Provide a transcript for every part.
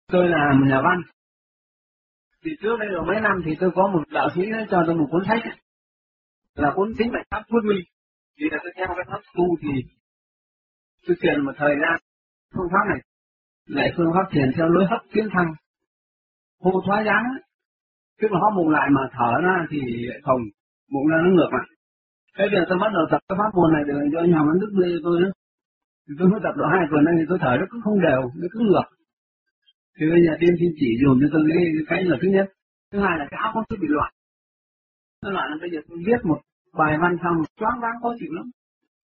Tôi là một nhà văn. Thì trước đây rồi mấy năm thì tôi có một đạo sĩ cho tôi một cuốn sách là cuốn Tính Mệnh Pháp Phước Minh. Thì là tôi theo cái pháp tu thì tôi thiền một thời gian phương pháp này lại phương pháp thiền theo lối hấp tiến thăng hô thoái giá, tức là hấp bụng lại mà thở ra thì lại phồng, bụng ra nó ngược lại. Thế bây giờ tôi bắt đầu tập cái pháp môn này để cho nhà văn Đức Lê tôi nữa. Thì tôi mới tập độ 2 tuần nay thì tôi thở nó cứ không đều, nó cứ ngược. Thì bây giờ tiên xin chỉ dùng cho tôi cái là thứ nhất. Thứ hai là cái áo có cứ bị loạn. Nó loạn là bây giờ tôi viết một bài văn xong choáng váng khó chịu lắm.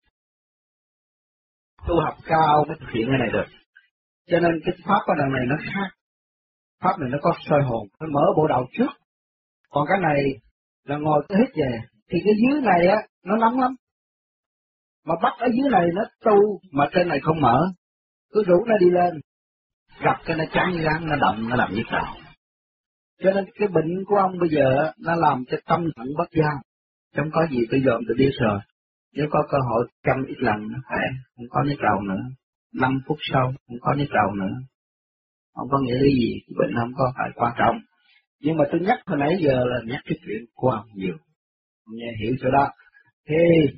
Tu học cao mới thực hiện cái này được. Cho nên cái pháp ở đằng này nó khác. Pháp này nó có soi hồn, nó mở bộ đầu trước. Còn cái này là ngồi tới hết về. Thì cái dưới này á, nó nóng lắm. Mà bắt ở dưới này nó tu, mà trên này không mở. Cứ rủ nó đi lên. Gặp cái nó chán ráng, nó đậm, nó làm nhức đầu. Cho nên cái bệnh của ông bây giờ nó làm cho tâm thận bất giao. Không có gì tôi dòm tôi biết rồi. Nếu có cơ hội chăm ít lần nó khỏe, không có nhức đầu nữa. 5 phút sau không có nhức đầu nữa. Không có nghĩa gì, bệnh không có phải quan trọng. Nhưng mà tôi nhắc hồi nãy giờ là nhắc cái chuyện của ông nhiều. Ông nghe hiểu chỗ đó. Thì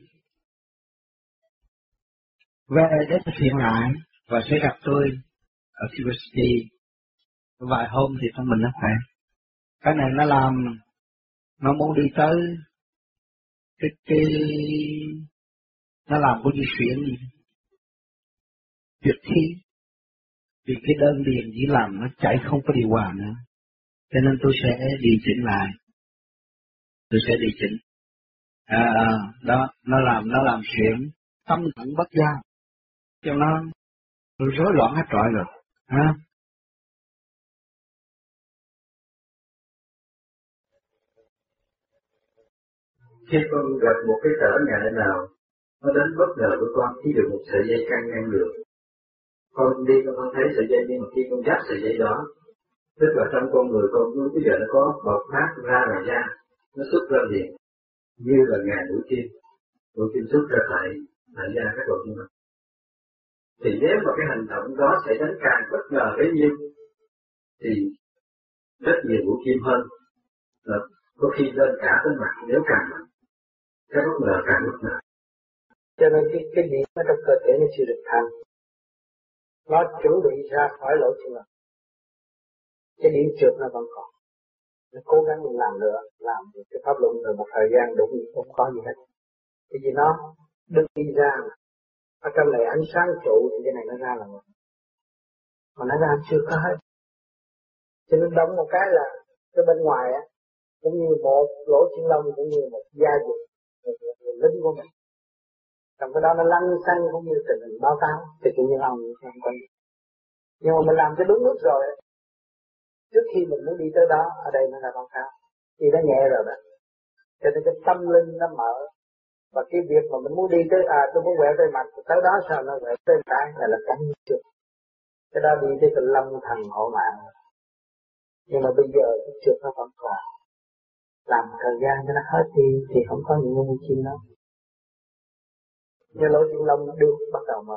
về để thực hiện lại và sẽ gặp tôi ở University vài hôm thì trong mình nó khỏe. Cái này nó làm, nó muốn đi tới cái nó làm có di chuyển gì việc thi, vì cái đơn điền chỉ làm nó chạy không có điều hòa nữa, cho nên tôi sẽ điều chỉnh lại, tôi sẽ điều chỉnh. Đó, nó làm chuyện tâm thận bất giao, cho nó rối loạn hết trọi rồi, ha. Khi con gặp một cái trở ngại nào, nó đến bất ngờ với con, chỉ được một sợi dây căng ngang đường. Con đi con không thấy sợi dây, nhưng mà khi con dắt sợi dây đó, tức là trong con người con bây giờ nó có bộc phát ra ngoài da, nó xuất ra liền, như là ngàn mũi kim xuất ra tại da các độ như vậy. Thì nếu mà cái hành động đó sẽ đến càng bất ngờ bấy nhiêu, thì rất nhiều mũi kim hơn, có khi lên cả tới mặt nếu càng mạnh, cái bất ngờ càng bất ngờ. Cho nên cái điểm ở trong cơ thể nó chưa được thành, nó chuẩn bị ra khỏi lỗ chân lông, cái điểm trượt nó vẫn còn, nó cố gắng làm nữa, làm cái pháp luận rồi một thời gian đúng không có gì hết, cái gì nó đừng đi ra ở trong này ánh sáng trụ thì cái này nó ra là một, mà nó ra chưa có hết, cho nên đóng một cái là cái bên ngoài á cũng như một lỗ chân lông, cũng như một da dịch người lính của mình. Trong cái đó nó lăn xăng cũng như tình hình báo cáo thì cũng như ông không có gì. Nhưng mà mình làm cho đúng lúc rồi, trước khi mình muốn đi tới đó, ở đây nó là báo cáo thì nó nhẹ rồi đó. Cho nên cái tâm linh nó mở, và cái việc mà mình muốn đi tới tôi muốn quẹo tới mặt, tới đó sao nó quẹo tới cái là cánh trước. Cái đó đi tới cái lâm thần hộ mạng. Nhưng mà bây giờ cái trượt nó vẫn còn, làm thời gian cho nó hết đi thì không có những nguyên chim đó. Như lỗ chân lông nó được bắt đầu mở.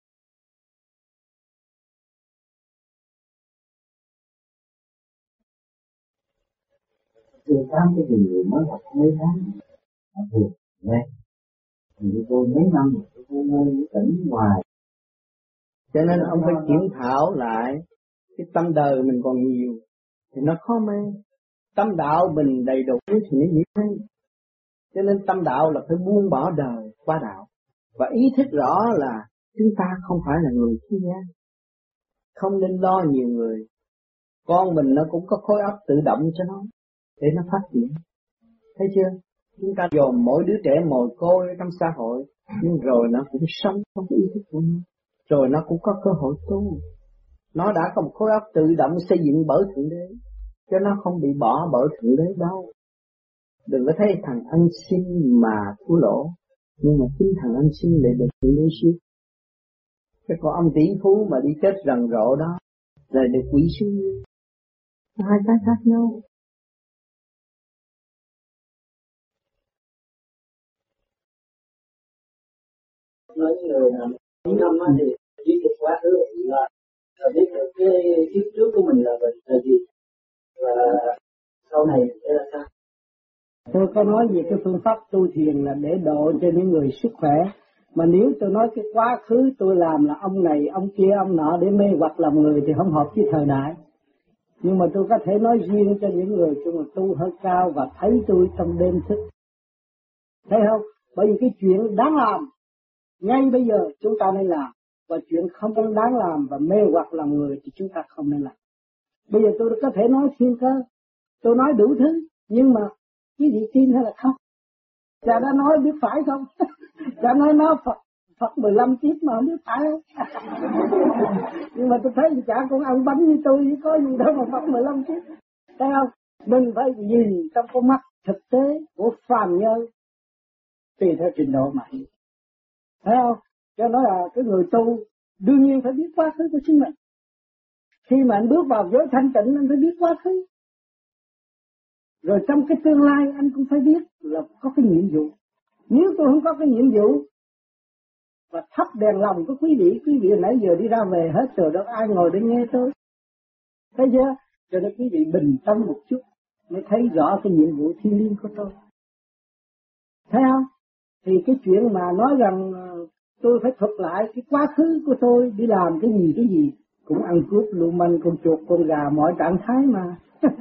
Tôi tám cái gì mới học mấy tháng, thì nghe, thì tôi mấy năm rồi tôi lên tỉnh ngoài, cho nên ông phải kiểm thảo lại cái tâm đời mình còn nhiều thì nó khó mê, tâm đạo mình đầy đủ thì nó dễ mê. Cho nên tâm đạo là phải buông bỏ đời qua đạo, và ý thức rõ là chúng ta không phải là người thế gian, không nên lo nhiều người. Con mình nó cũng có khối óc tự động cho nó để nó phát triển, thấy chưa? Chúng ta dồn mỗi đứa trẻ mồ côi trong xã hội, nhưng rồi nó cũng sống trong ý thức của nó, rồi nó cũng có cơ hội tu. Nó đã có một khối óc tự động xây dựng bởi Thượng Đế, cho nó không bị bỏ bởi Thượng Đế đâu. Đừng có thấy thằng ăn xin mà thua lỗ, nhưng mà chính thằng ăn xin lại được Thượng Đế siêu. Cái con ông tỷ phú mà đi chết rần rộ đó là được quỷ siêu. Hai cái khác nhau. Nói người những năm thì chỉ được quá thứ là biết được cái kiếp trước của mình là gì và sau này sẽ là sao? Tôi có nói về cái phương pháp tu thiền là để độ cho những người sức khỏe. Mà nếu tôi nói cái quá khứ tôi làm là ông này, ông kia, ông nọ để mê hoặc lòng người thì không hợp với thời đại. Nhưng mà tôi có thể nói riêng cho những người mà tu hơi cao và thấy tôi trong đêm thức. Thấy không? Bởi vì cái chuyện đáng làm, ngay bây giờ chúng ta nên làm. Và chuyện không đáng làm và mê hoặc lòng người thì chúng ta không nên làm. Bây giờ tôi có thể nói thiên cơ, tôi nói đủ thứ, nhưng mà quý vị tin hay là không? Cha đã nói biết phải không? Cha nói nó Phật 15 kiếp mà không biết phải không? Nhưng mà tôi thấy chả con ăn bánh như tôi chứ có gì đâu mà Phật 15 kiếp. Thấy không? Mình phải nhìn trong con mắt thực tế của phàm nhân tùy theo trình độ mà hiểu. Thấy không? Cho nói là cái người tu đương nhiên phải biết quá khứ của chính mình. Khi mà anh bước vào giới thanh tịnh anh phải biết quá khứ. Rồi trong cái tương lai anh cũng phải biết là có cái nhiệm vụ. Nếu tôi không có cái nhiệm vụ và thắp đèn lòng của quý vị nãy giờ đi ra về hết rồi đâu ai ngồi để nghe tôi. Thấy chưa? Cho nên quý vị bình tâm một chút mới thấy rõ cái nhiệm vụ thiêng liêng của tôi. Thấy không? Thì cái chuyện mà nói rằng tôi phải thuật lại cái quá khứ của tôi đi làm cái gì cũng ăn cướp lưu manh con chuột con gà mọi trạng thái mà.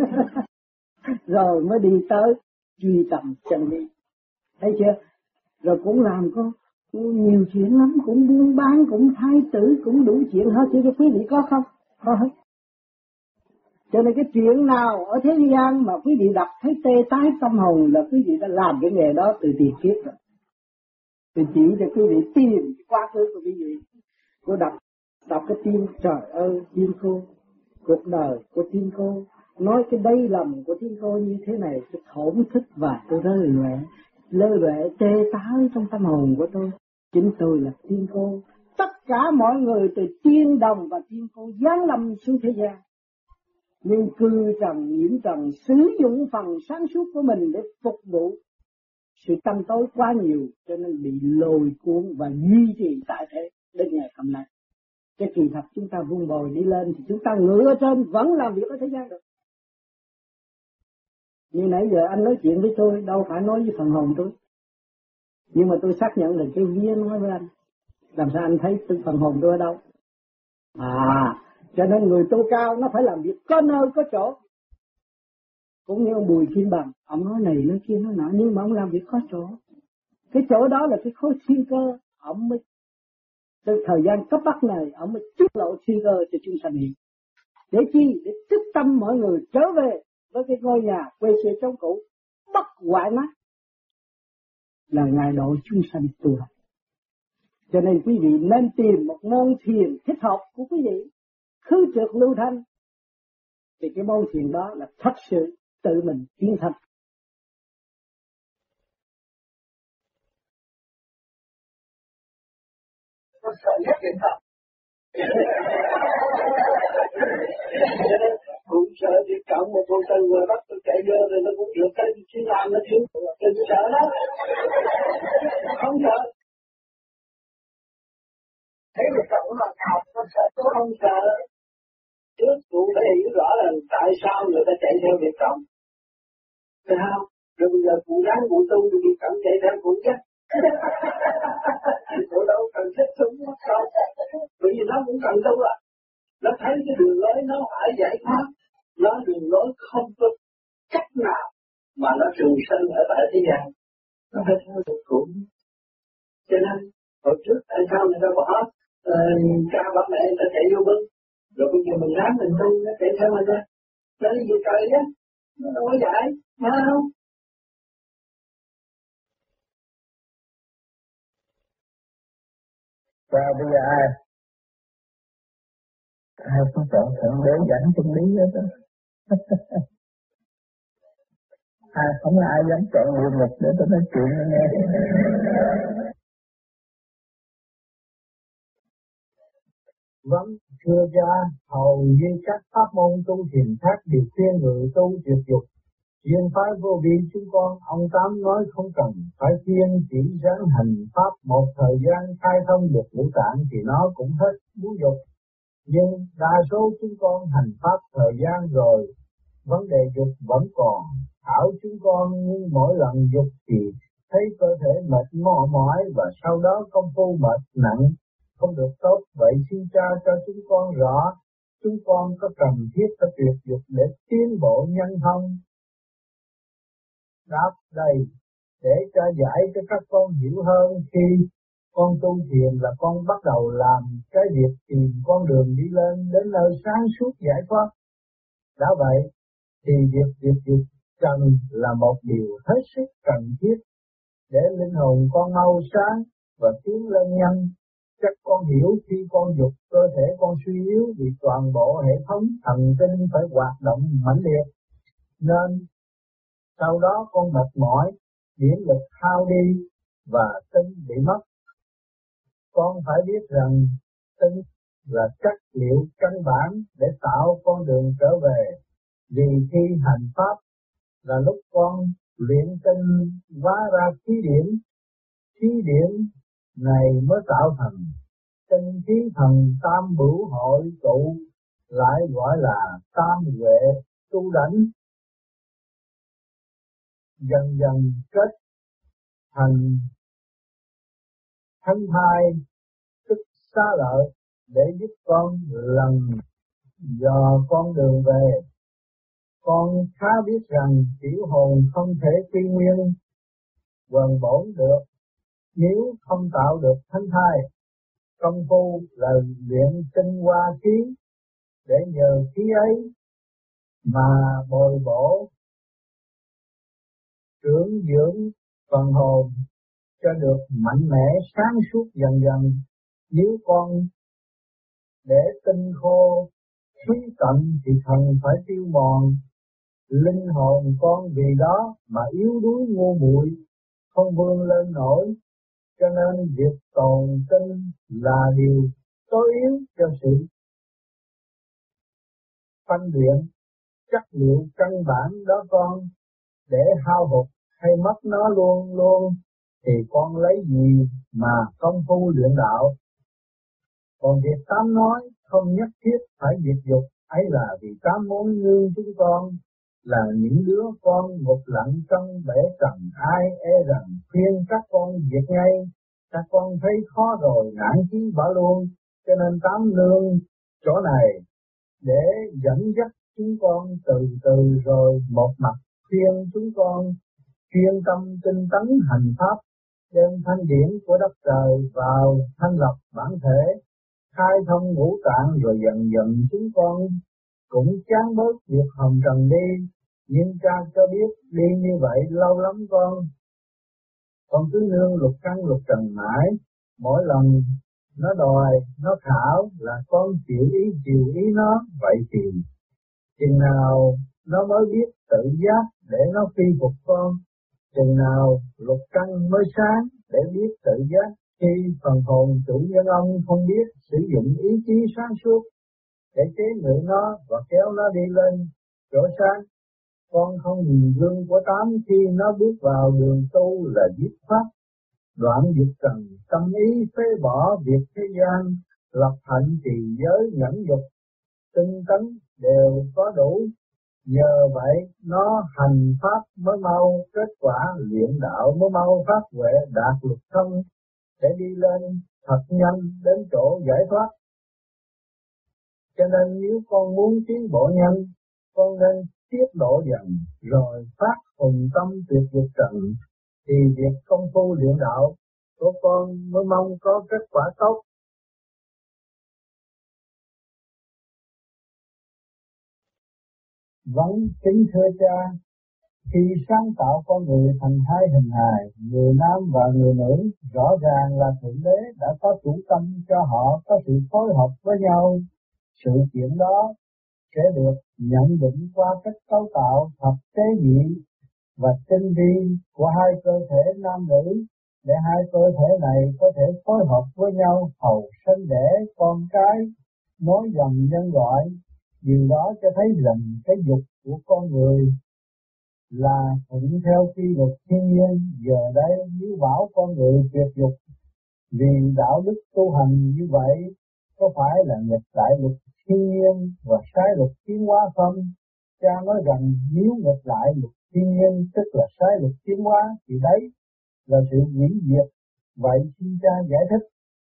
Rồi mới đi tới truy tầm chân lý. Thấy chưa? Rồi cũng làm có nhiều chuyện lắm, cũng buôn bán, cũng thái tử, cũng đủ chuyện hết. Chứ quý vị có không? Có hết. Cho nên cái chuyện nào ở thế gian mà quý vị đọc thấy tê tái tâm hồn là quý vị đã làm cái nghề đó từ tiền kiếp rồi. Tôi chỉ cho quý vị tìm quá khứ của quý vị. Cô đọc cái tin, trời ơi, tin cô, cuộc đời của tin cô, nói cái đây lòng của tin cô như thế này, tôi thổn thức và tôi lơ lệ tê tái trong tâm hồn của tôi. Chính tôi là tiên cô. Tất cả mọi người từ tiên đồng và tiên cô giáng lâm xuống thế gian. Nhưng cư trần, nhiễm trần sử dụng phần sáng suốt của mình để phục vụ sự tâm tối quá nhiều, cho nên bị lôi cuốn và duy trì tại thế đến ngày hôm nay. Cái kỳ thật chúng ta vun bồi đi lên thì chúng ta ngự ở trên vẫn làm việc ở thế gian được. Như nãy giờ anh nói chuyện với tôi đâu phải nói với phần hồn tôi. Nhưng mà tôi xác nhận là cái vía nói với anh. Làm sao anh thấy phần hồn tôi ở đâu? Cho nên người tu cao nó phải làm việc có nơi có chỗ. Cũng như ông Bùi Kim Bằng, ông nói này nói kia nói nọ, nhưng mà ông làm việc có chỗ. Cái chỗ đó là cái khối thiên cơ, ông mới từ thời gian cấp bách này, ông mới tiết lộ thiên cơ cho chúng sanh hiện. Để chi? Để thức tâm mọi người trở về với cái ngôi nhà quê xưa trong cũ, bất hoại nát. Là Ngài độ chúng sanh tu học. Cho nên quý vị nên tìm một môn thiền thích hợp của quý vị, khứ trượt lưu thanh. Thì cái môn thiền đó là thật sự tự mình tiến thân. Nó sợ nhất điện thoại. Cũng sợ việc cộng một con tân vừa bắt tôi chạy vô rồi nó cũng được cái chứ làm nó chứ. Đừng sợ đó. Không sợ. Thấy việc cộng nó học nó sợ, tôi không sợ. Trước cụ phải hiểu rõ là tại sao người ta chạy theo việc cộng. Thấy không? Rồi bây giờ cụ ráng cụ tu thì việc cộng chạy theo cụ chắc. Cụ đâu cần thích súng nó không. Bởi vì nó cũng cần tu à. Nó thấy cái đường lối nó phải giải thoát. Nó đường lối không có cách nào mà nó trùng sanh ở tại thế gian. Nó phải theo được cụ. Cho nên hồi trước tại sao người ta bỏ cha bà mẹ người ta chạy vô bưng. Rồi bây giờ mình ráng mình tu nó chạy theo mình ra. Nó đi về trời á. Nó đâu có giải. Nghe không? Và bây giờ ai cũng chọn thượng đế dẫn chân lý hết đó. Không có ai dám chọn địa ngục để tôi nói chuyện nghe. Vâng, thưa cha, hầu như các pháp môn tu thiền khác đều khuyên người tu tuyệt dục. Riêng phái vô vi chúng con, ông Tám nói không cần phải khuyên, chỉ ráng hành pháp một thời gian khai thông được ngũ tạng thì nó cũng hết muốn dục. Nhưng đa số chúng con hành pháp thời gian rồi, vấn đề dục vẫn còn. Thảo chúng con nhưng mỗi lần dục thì thấy cơ thể mệt mỏi và sau đó công phu mệt nặng, không được tốt. Vậy xin cha cho chúng con rõ, chúng con có cần thiết phải tuyệt dục để tiến bộ nhanh không? Đáp đây, để cho giải cho các con hiểu hơn, khi con tu thiền là con bắt đầu làm cái việc tìm con đường đi lên đến nơi sáng suốt giải thoát. Đã vậy, thì việc tuyệt dục cần là một điều hết sức cần thiết để linh hồn con mau sáng và tiến lên nhanh. Chắc con hiểu khi con dục cơ thể con suy yếu vì toàn bộ hệ thống thần kinh phải hoạt động mãnh liệt, nên sau đó con mệt mỏi, điển lực hao đi và tinh bị mất. Con phải biết rằng tinh là chất liệu căn bản để tạo con đường trở về. Vì khi hành pháp là lúc con luyện tinh hóa ra khí điển này mới tạo thành tinh khí thần tam bửu hội tụ, lại gọi là tam huệ tu đảnh. Dần dần kết thành thân thai tức xá lợi để giúp con lần dò con đường về. Con khá biết rằng tiểu hồn không thể quy nguyên quần bổn được nếu không tạo được thánh thai. Công phu là luyện tinh hoa khí để nhờ khí ấy mà bồi bổ dưỡng phần hồn cho được mạnh mẽ sáng suốt dần dần. Nếu con để tinh khô khí cận thì thần phải tiêu mòn. Linh hồn con vì đó mà yếu đuối ngu muội, không vươn lên nổi, cho nên việc tồn tinh là điều tối yếu cho sự phân luyện chất liệu căn bản đó con. Để hao hụt hay mất nó luôn luôn thì con lấy gì mà công phu luyện đạo. Còn việc Tám nói không nhất thiết phải diệt dục, ấy là vì Tám muốn nương chúng con là những đứa con ngục lặng trong bể trần. Ai e rằng khuyên các con diệt ngay, các con thấy khó rồi nản chí bỏ luôn. Cho nên Tám nương chỗ này để dẫn dắt chúng con từ từ, rồi một mặt khuyên chúng con chuyên tâm tinh tấn hành pháp, đem thanh điển của đất trời vào thanh lọc bản thể, khai thông ngũ tạng, rồi dần dần chúng con cũng chán bớt việc hồng trần đi. Nhưng cha cho biết đi như vậy lâu lắm con cứ nương lục căn lục trần mãi. Mỗi lần nó đòi, nó khảo là con chịu ý nó. Vậy thì chừng nào nó mới biết tự giác để nó phi phục con, chừng nào lục căn mới sáng để biết tự giác. Khi phần hồn chủ nhân ông không biết sử dụng ý chí sáng suốt để chế ngự nó và kéo nó đi lên chỗ sáng. Con không nhìn gương của Tám khi nó bước vào đường tu là dứt khoát đoạn dục trần, tâm ý phế bỏ việc thế gian, lập hạnh trì giới nhẫn dục, tinh tấn đều có đủ. Nhờ vậy nó hành pháp mới mau kết quả, luyện đạo mới mau phát huệ đạt lục thân để đi lên thật nhanh đến chỗ giải thoát. Cho nên nếu con muốn tiến bộ nhanh, con nên tiết độ dần rồi phát hùng tâm tuyệt dục trần, thì việc công phu luyện đạo của con mới mong có kết quả tốt. Vẫn kính thưa cha, khi sáng tạo con người thành hai hình hài, người nam và người nữ, rõ ràng là Thượng Đế đã có chủ tâm cho họ có sự phối hợp với nhau. Sự kiện đó sẽ được nhận định qua cách cấu tạo thật tế nhị và tinh vi của hai cơ thể nam nữ, để hai cơ thể này có thể phối hợp với nhau hầu sinh đẻ con cái, nối dòng nhân loại. Điều đó cho thấy rằng cái dục của con người là thuận theo quy luật thiên nhiên. Giờ đây nếu bảo con người tuyệt dục vì đạo đức tu hành như vậy, có phải là nghịch lại luật thiên nhiên và sai luật tiến hóa không? Cha nói rằng nếu nghịch lại luật thiên nhiên tức là sai luật tiến hóa thì đấy là sự hủy diệt. Vậy xin cha giải thích.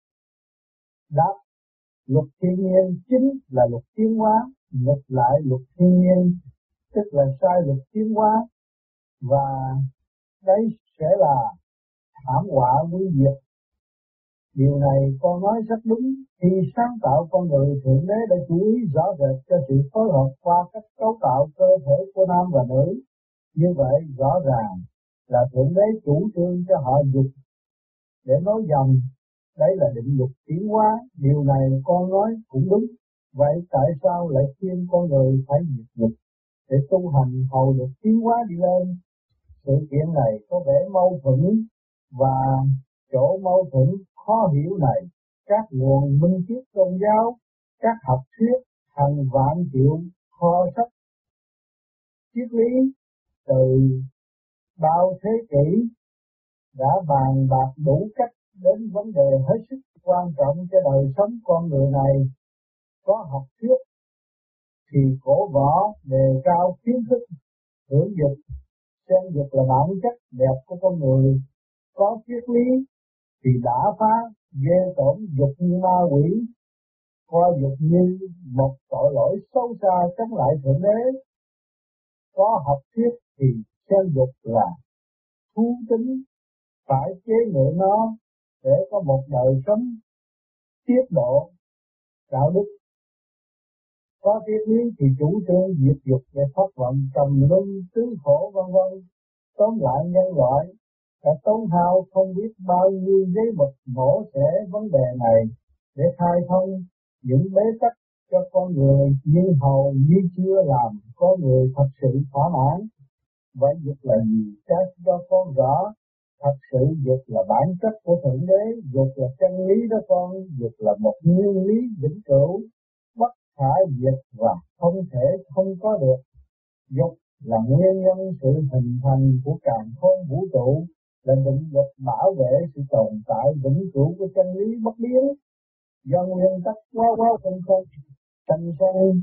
Đáp: luật thiên nhiên chính là luật tiến hóa, nghịch lại luật thiên nhiên tức là sai luật tiến hóa, và đấy sẽ là thảm họa nguy diệt. Điều này con nói rất đúng. Khi sáng tạo con người, Thượng Đế đã chú ý rõ rệt cho sự phối hợp qua cách cấu tạo cơ thể của nam và nữ. Như vậy rõ ràng là Thượng Đế chủ trương cho họ dục để nối dòng. Đấy là định luật tiến hóa. Điều này con nói cũng đúng. Vậy tại sao lại khuyên con người phải diệt dục để tu hành hầu được tiến hóa đi lên? Sự kiện này có vẻ mâu thuẫn, và chỗ mâu thuẫn khó hiểu này, các nguồn minh triết tôn giáo, các học thuyết hàng vạn triệu kho sách triết lý từ bao thế kỷ đã bàn bạc đủ cách đến vấn đề hết sức quan trọng cho đời sống con người này. Có học thuyết thì cổ võ đề cao kiến thức hưởng dục, xem dục là bản chất đẹp của con người. Có triết lý thì đã phá ghê tởm dục như ma quỷ, coi dục như một tội lỗi xấu xa chống lại Thượng Đế. Có học thuyết thì xem dục là thú tính, phải chế ngự nó để có một đời sống tiết độ đạo đức. Có triết lý thì chủ trương diệt dục để thoát vọng trầm luân tứ khổ vân vân. Tóm lại, nhân loại đã tốn hao không biết bao nhiêu giấy mực mổ xẻ vấn đề này để khai thông những bế tắc cho con người, nhưng hầu như chưa làm con người thật sự thỏa mãn. Vậy dục là gì? Cha cho con rõ. Thật sự dục là bản chất của Thượng Đế, dục là chân lý đó con, dục là một nguyên lý vĩnh cửu, bất khả diệt và không thể không có được. Dục là nguyên nhân sự hình thành của càn khôn vũ trụ, là định luật bảo vệ sự tồn tại vĩnh cửu của chân lý bất biến. Do nguyên tắc quá không tranh sanh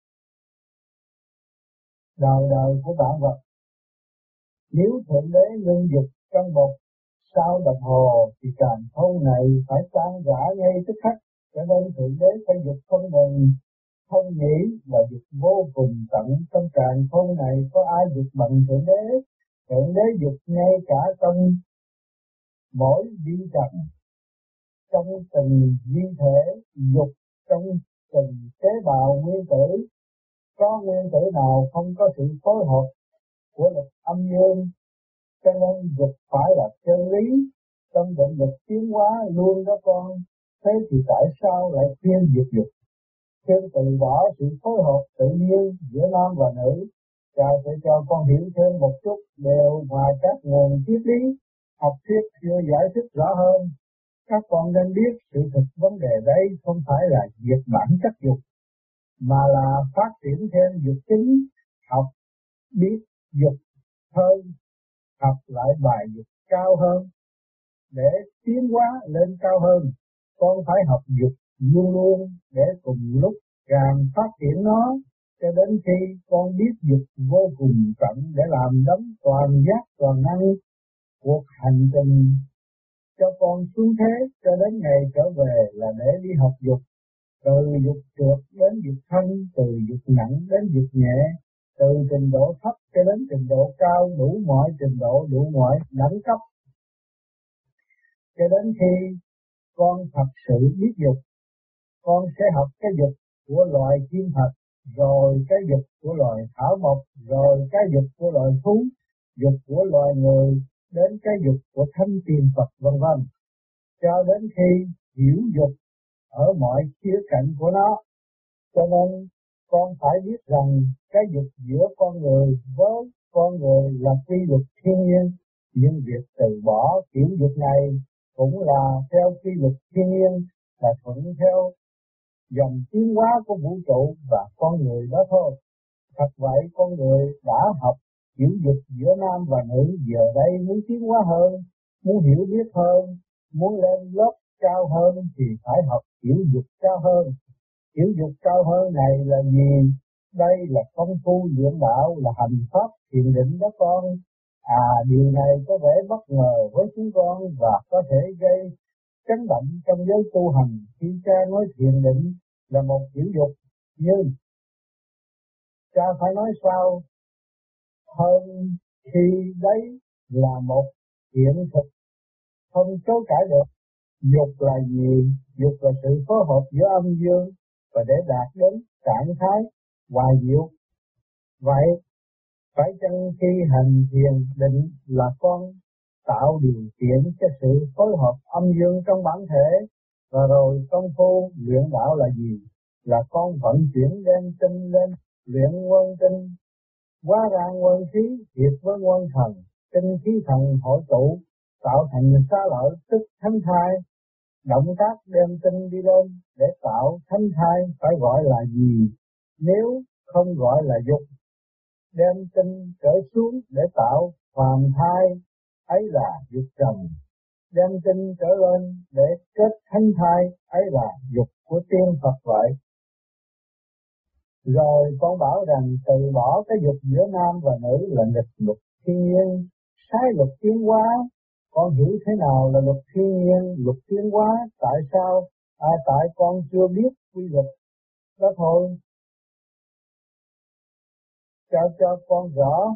đời đời của vạn vật. Nếu Thượng Đế ngưng dục trong một sao đồng hồ thì càn khôn này phải tan rã ngay tức khắc. Cho nên Thượng Đế phải dục không ngừng, không nghĩ, và dục vô cùng tận. Trong càn khôn này có ai dục bằng Thượng Đế? Thượng Đế dục ngay cả trong mỗi vi trần, trong từng vi thể, dục trong từng tế bào nguyên tử. Có nguyên tử nào không có sự phối hợp của lực âm dương? Cho nên dục phải là chân lý trong định luật tiến hóa luôn đó con. Thế thì tại sao lại khuyên diệt dục? Khuyên từ bỏ sự phối hợp tự nhiên giữa nam và nữ. Cha sẽ cho con hiểu thêm một chút đều ngoài các nguồn triết lý, học thuyết chưa giải thích rõ hơn. Các con nên biết sự thực vấn đề đây không phải là diệt bản chất dục, mà là phát triển thêm dục chính, học biết dục hơn, học lại bài dục cao hơn. Để tiến hóa lên cao hơn, con phải học dục luôn luôn để cùng lúc càng phát triển nó, cho đến khi con biết dục vô cùng tận để làm đấng toàn giác toàn năng. Cuộc hành trình cho con xuống thế cho đến ngày trở về là để đi học dục, từ dục trượt đến dục thân, từ dục nặng đến dục nhẹ, từ trình độ thấp cho đến trình độ cao, đủ mọi trình độ, đủ mọi đẳng cấp. Cho đến khi con thật sự biết dục, con sẽ học cái dục của loài chim thật, rồi cái dục của loài thảo mộc, rồi cái dục của loài thú, dục của loài người, đến cái dục của thánh tiền Phật vân vân, cho đến khi hiểu dục ở mọi khía cạnh của nó. Cho nên con phải biết rằng cái dục giữa con người với con người là quy luật thiên nhiên, nhưng việc từ bỏ kiểu dục này cũng là theo quy luật thiên nhiên, là thuận theo dòng tiến hóa của vũ trụ và con người đó thôi. Thật vậy, con người đã học kiểu dục giữa nam và nữ, giờ đây muốn tiến hóa hơn, muốn hiểu biết hơn, muốn lên lớp cao hơn thì phải học kiểu dục cao hơn. Kiểu dục cao hơn này là gì? Đây là công phu luyện đạo, là hành pháp thiền định đó con. Điều này có vẻ bất ngờ với chúng con và có thể gây chấn động trong giới tu hành khi cha nói thiền định là một kiểu dục, nhưng cha phải nói sao hơn khi đấy là một hiện thực không chối cãi được. Dục là gì? Dục là sự phối hợp giữa âm dương và để đạt đến trạng thái hòa diệu. Vậy phải chăng khi hành thiền định là con tạo điều kiện cho sự phối hợp âm dương trong bản thể, và rồi công phu luyện đạo là gì? Là con vận chuyển đem tinh lên luyện quân tinh, hóa ra quân khí hiệp với quân thần, tinh khí thần hội tụ tạo thành xá lợi tức thánh thai. Động tác đem tinh đi lên để tạo thánh thai phải gọi là gì? Nếu không gọi là dục. Đem tinh trở xuống để tạo phàm thai, ấy là dục trần. Đem tinh trở lên để kết thánh thai, ấy là dục của tiên Phật vậy. Rồi con bảo rằng từ bỏ cái dục giữa nam và nữ là nghịch luật thiên nhiên, sai luật tiến hóa. Con hiểu thế nào là luật thiên nhiên, luật tiến hóa? Tại sao? Tại con chưa biết quy luật đó thôi. Cho con rõ.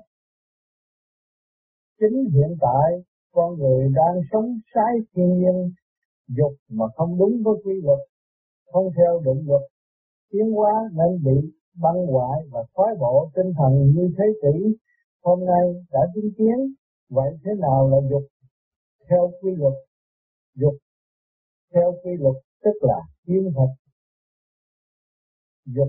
Chính hiện tại con người đang sống trái thiên nhiên, dục mà không đúng với quy luật, không theo định luật tiến hóa nên bị băng hoại và thoái bộ tinh thần như thế kỷ hôm nay đã chứng kiến. Vậy thế nào là dục theo quy luật? Dục theo quy luật tức là kim thật. Dục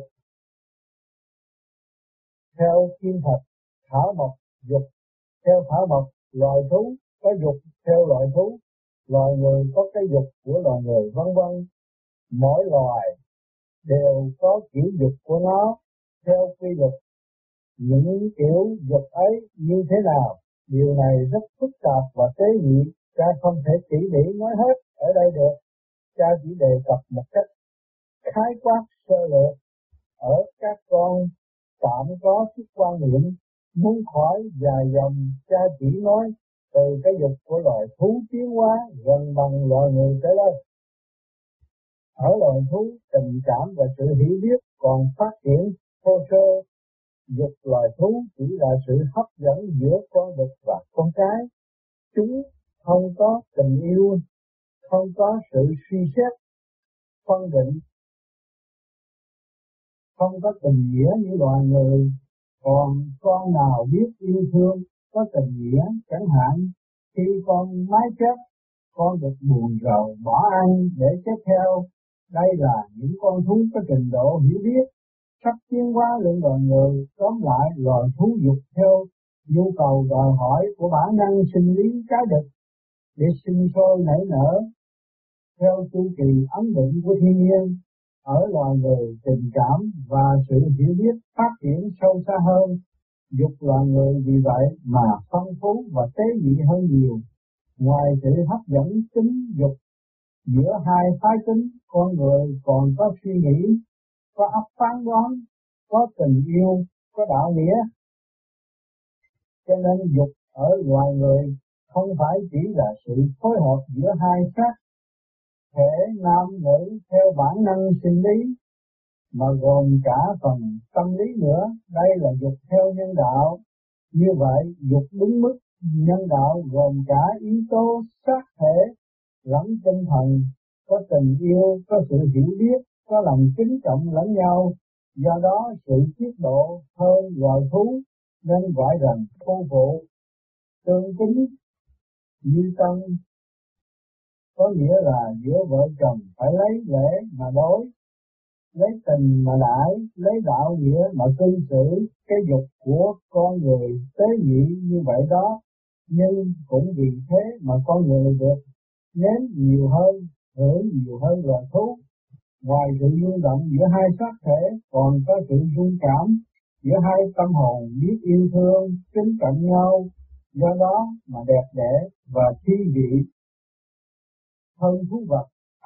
theo kim thật. Thảo mộc dục theo thảo mộc. Loài thú có dục theo loài thú, loài người có cái dục của loài người, vân vân. Mỗi loài đều có kiểu dục của nó theo quy luật. Những kiểu dục ấy như thế nào? Điều này rất phức tạp và tế nhị, cha không thể tỉ mỉ nói hết ở đây được. Cha chỉ đề cập một cách khái quát sơ lược. Ở các con tạm có chút quan niệm muốn khỏi dài dòng, cha chỉ nói từ cái dục của loài thú tiến hóa gần bằng loài người trở lên. Ở loài thú, tình cảm và sự hiểu biết còn phát triển thô sơ. Dục loài thú chỉ là sự hấp dẫn giữa con vật và con cái. Chúng không có tình yêu, không có sự suy xét, phân định, không có tình nghĩa như loài người. Còn con nào biết yêu thương, có tình nghĩa, chẳng hạn khi con mái chết, con được buồn rầu bỏ ăn để chết theo. Đây là những con thú có trình độ hiểu biết, sắp tiến hóa lên loài người. Tóm lại, loài thú dục theo nhu cầu đòi hỏi của bản năng sinh lý trái đất để sinh sôi nảy nở theo chu kỳ ấn định của thiên nhiên. Ở loài người, tình cảm và sự hiểu biết phát triển sâu xa hơn. Dục loài người vì vậy mà phong phú và tế nhị hơn nhiều. Ngoài sự hấp dẫn tính dục, giữa hai phái tính, con người còn có suy nghĩ, có óc phán đoán, có tình yêu, có đạo nghĩa. Cho nên dục ở loài người không phải chỉ là sự phối hợp giữa hai xác thể nam nữ theo bản năng sinh lý, mà gồm cả phần tâm lý nữa. Đây là dục theo nhân đạo. Như vậy, dục đúng mức nhân đạo gồm cả yếu tố xác thể lẫn tinh thần, có tình yêu, có sự hiểu biết, có lòng kính trọng lẫn nhau. Do đó, sự tiết độ hơn loài thú nên gọi rằng phu phụ tương kính như tân, có nghĩa là giữa vợ chồng phải lấy lễ mà đối, lấy tình mà đãi, lấy đạo nghĩa mà cư xử. Cái dục của con người tế nhị như vậy đó, nhưng cũng vì thế mà con người được nếm nhiều hơn, hưởng nhiều hơn loài thú. Ngoài sự rung động giữa hai xác thể, còn có sự rung cảm giữa hai tâm hồn biết yêu thương, kính trọng nhau. Do đó mà đẹp đẽ và thi vị hơn thú vật.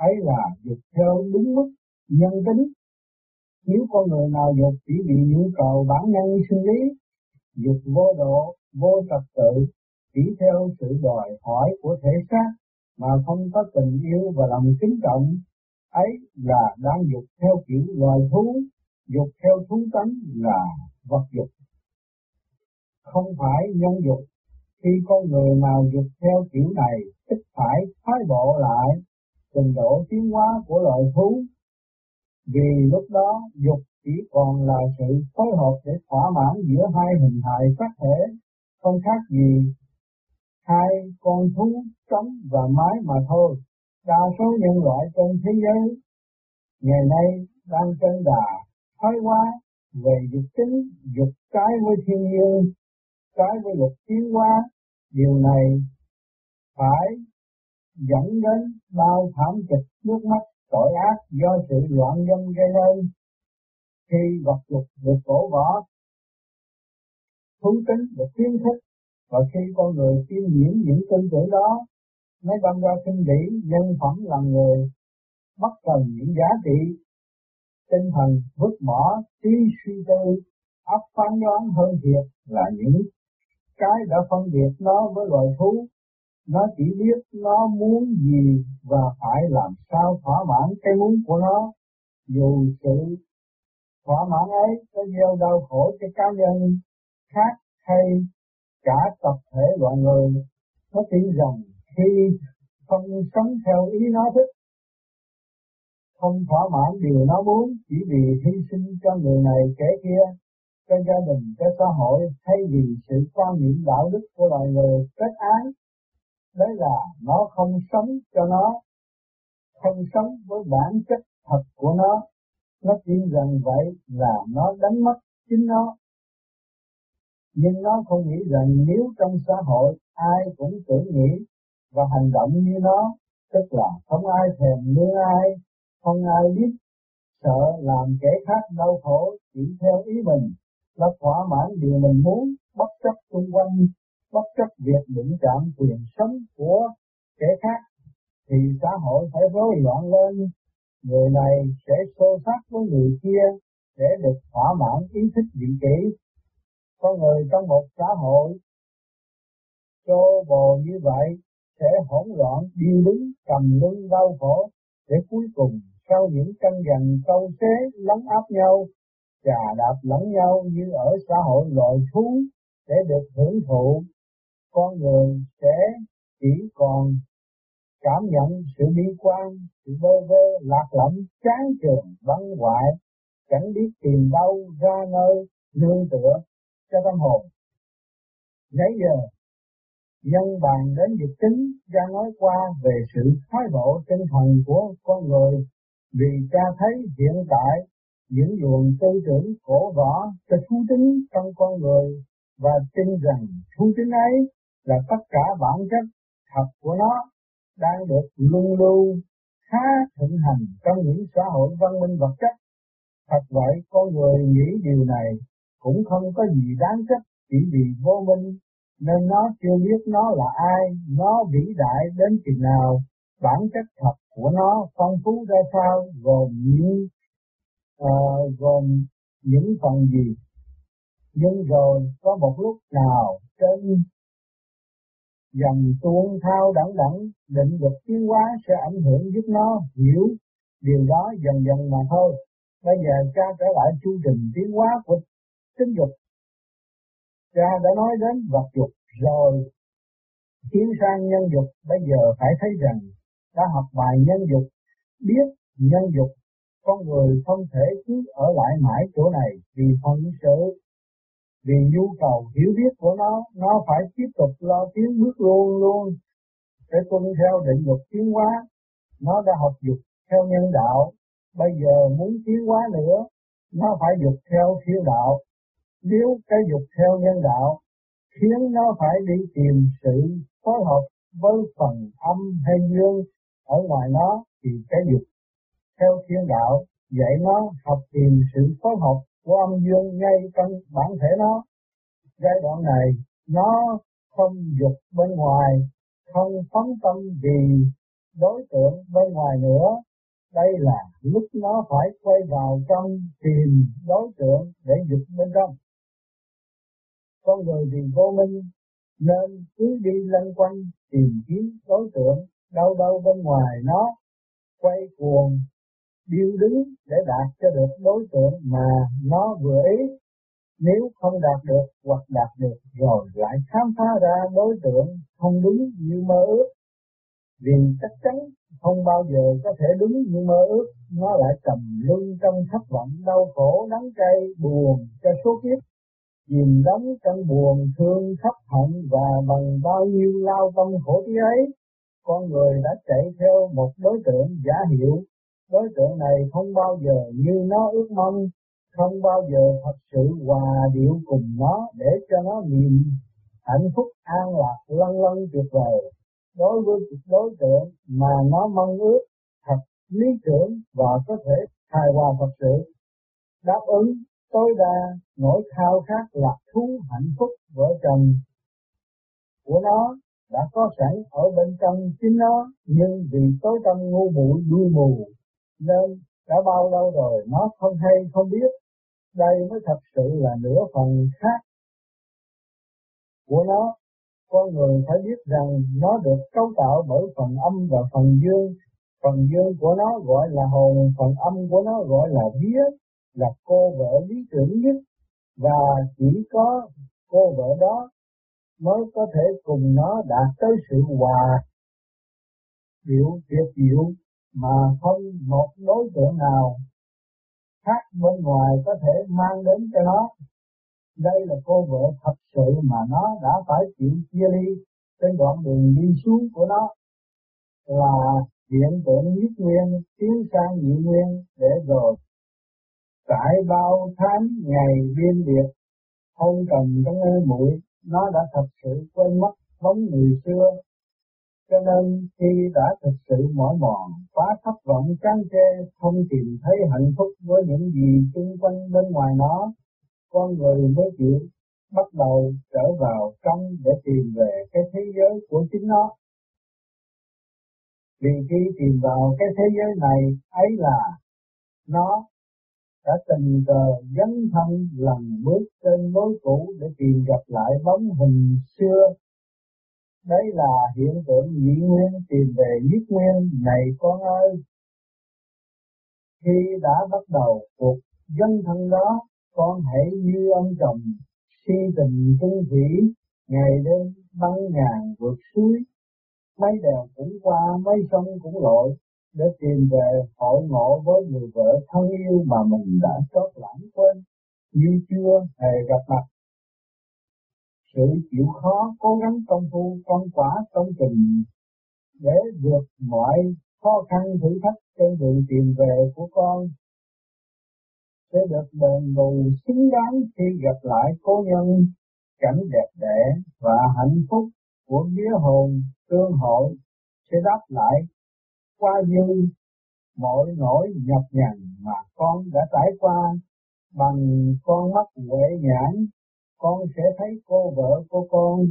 ấy là dục theo đúng mức nhân tính. Nếu con người nào dục chỉ vì nhu cầu bản năng sinh lý, dục vô độ, vô trật tự, chỉ theo sự đòi hỏi của thể xác mà không có tình yêu và lòng kính trọng, ấy là đang dục theo kiểu loài thú. Dục theo thú tánh là vật dục, không phải nhân dục. Khi con người nào dục theo kiểu này, tức phải thoái bộ lại trình độ tiến hóa của loài thú, vì lúc đó dục chỉ còn là sự phối hợp để thỏa mãn giữa hai hình hài sắc thể, không khác gì hai con thú trống và mái mà thôi. Đa số nhân loại trên thế giới ngày nay đang trên đà thoái hóa về dục tính, dục trái với thiên nhiên, trái với luật tiến hóa. Điều này phải dẫn đến bao thảm kịch nước mắt tội ác do sự loạn dân gây nên. Khi vật dục được cổ võ, thú tính được khuyến khích, và khi con người kiêm nhiễm những tư tưởng đó, mới đâm ra khinh bỉ nhân phẩm là người, bất cần những giá trị tinh thần, vứt bỏ trí suy tư, óc phán đoán hơn thiệt là những cái đã phân biệt nó với loài thú. Nó chỉ biết nó muốn gì và phải làm sao thỏa mãn cái muốn của nó, dù sự thỏa mãn ấy có gieo đau khổ cho cá nhân khác hay cả tập thể loài người. Nó tin rằng khi không sống theo ý nó thích, không thỏa mãn điều nó muốn, chỉ vì hy sinh cho người này kẻ kia, cho gia đình, cho xã hội, hay vì sự quan niệm đạo đức của loài người kết án, đấy là nó không sống cho nó, không sống với bản chất thật của nó. Nó tin rằng vậy là nó đánh mất chính nó. Nhưng nó không nghĩ rằng nếu trong xã hội ai cũng tưởng nghĩ và hành động như nó, tức là không ai thèm nương ai, không ai biết sợ làm kẻ khác đau khổ, chỉ theo ý mình, là thỏa mãn điều mình muốn, bất chấp xung quanh, bất chấp việc đụng chạm quyền sống của kẻ khác, thì xã hội phải rối loạn lên. Người này sẽ xô xát với người kia để được thỏa mãn ý thích vị kỷ. Con người trong một xã hội xô bồ như vậy sẽ hỗn loạn, điêu đứng, cầm lưng đau khổ, để cuối cùng sau những tranh giành câu xé lấn áp nhau, chà đạp lẫn nhau như ở xã hội loài thú để được hưởng thụ. Con người sẽ chỉ còn cảm nhận sự bi quan, sự bơ vơ, lạc lõng, chán chường, băng hoại, chẳng biết tìm đâu ra nơi nương tựa cho tâm hồn. Nãy giờ nhân bàn đến dục tính, ra nói qua về sự thoái bộ tinh thần của con người, vì ta thấy hiện tại những luồng tư tưởng cổ võ cho thú tính trong con người, và tin rằng thú tính ấy là tất cả bản chất thật của nó, đang được luân lưu khá thịnh hành trong những xã hội văn minh vật chất. Thật vậy, con người nghĩ điều này cũng không có gì đáng trách, chỉ vì vô minh nên nó chưa biết nó là ai, nó vĩ đại đến chừng nào, bản chất thật của nó phong phú ra sao, gồm những phần gì. Nhưng rồi có một lúc nào trên dòng tuôn thao đẳng đẳng, định luật tiến hóa sẽ ảnh hưởng giúp nó hiểu điều đó dần dần mà thôi. Bây giờ cha trở lại chu trình tiến hóa của tính dục. Cha đã nói đến vật dục rồi, tiến sang nhân dục. Bây giờ phải thấy rằng đã học bài nhân dục, biết nhân dục, con người không thể cứ ở lại mãi chỗ này vì phận sự, vì nhu cầu hiểu biết của nó phải tiếp tục lo tiến bước luôn luôn để tuân theo định luật tiến hóa. Nó đã học dục theo nhân đạo, bây giờ muốn tiến hóa nữa, nó phải dục theo thiên đạo. Nếu cái dục theo nhân đạo khiến nó phải đi tìm sự phối hợp với phần âm hay dương ở ngoài nó, thì cái dục theo thiên đạo dạy nó học tìm sự phối hợp của âm dương ngay trong bản thể nó. Giai đoạn này nó không dục bên ngoài, không phấn tâm vì đối tượng bên ngoài nữa. Đây là lúc nó phải quay vào trong tìm đối tượng để dục bên trong. Con người vì vô minh nên cứ đi lân quanh tìm kiếm đối tượng đâu đâu bên ngoài nó, quay cuồng điêu đứng để đạt cho được đối tượng mà nó vừa ý. Nếu không đạt được hoặc đạt được rồi lại khám phá ra đối tượng không đúng như mơ ước. Vì chắc chắn không bao giờ có thể đúng như mơ ước, nó lại trầm luân trong thất vọng đau khổ đắng cay buồn cho số kiếp, chìm đắm trong buồn thương thất hận và bằng bao nhiêu lao tâm khổ tí ấy, con người đã chạy theo một đối tượng giả hiệu. Đối tượng này không bao giờ như nó ước mong, không bao giờ thật sự hòa điệu cùng nó để cho nó niềm hạnh phúc an lạc lân lân tuyệt vời. Đối với đối tượng mà nó mong ước thật lý tưởng và có thể hài hòa thật sự, đáp ứng tối đa nỗi khao khát lạc thú hạnh phúc vợ chồng của nó đã có sẵn ở bên trong chính nó, nhưng vì tối tâm ngu muội đuôi mù nên đã bao lâu rồi nó không hay không biết. Đây mới thật sự là nửa phần khác của nó. Con người phải biết rằng nó được cấu tạo bởi phần âm và phần dương. Phần dương của nó gọi là hồn, phần âm của nó gọi là vía, là cô vợ lý tưởng nhất, và chỉ có cô vợ đó mới có thể cùng nó đạt tới sự hòa điệu tuyệt diệu mà không một đối tượng nào khác bên ngoài có thể mang đến cho nó. Đây là cô vợ thật sự mà nó đã phải chịu chia ly trên đoạn đường đi xuống của nó, là hiện tượng nhất nguyên tiến sang nhị nguyên, để rồi trải bao tháng ngày biên biệt không cần trong ê muội, nó đã thật sự quên mất bóng người xưa. Cho nên khi đã thực sự mỏi mòn, phá thất vọng chán chê, không tìm thấy hạnh phúc với những gì xung quanh bên ngoài nó, con người mới chịu bắt đầu trở vào trong để tìm về cái thế giới của chính nó. Vì khi tìm vào cái thế giới này ấy là nó đã tình cờ dấn thân lần bước trên lối cũ để tìm gặp lại bóng hình xưa. Đấy là hiện tượng nhị nguyên tìm về nhất nguyên. Này con ơi, khi đã bắt đầu cuộc dấn thân đó, con hãy như ông chồng si tình chung thủy, ngày đêm băng ngàn vượt suối, mấy đèo cũng qua, mấy sông cũng lội, để tìm về hội ngộ với người vợ thân yêu mà mình đã chót lãng quên, như chưa hề gặp mặt. Sự chịu khó, cố gắng công phu, công quả, công trình để vượt mọi khó khăn thử thách trên đường tìm về của con sẽ được đền bù xứng đáng khi gặp lại cố nhân. Cảnh đẹp đẽ và hạnh phúc của vía hồn tương hội sẽ đáp lại qua dư mọi nỗi nhọc nhằn mà con đã trải qua. Bằng con mắt huệ nhãn, con sẽ thấy cô vợ của con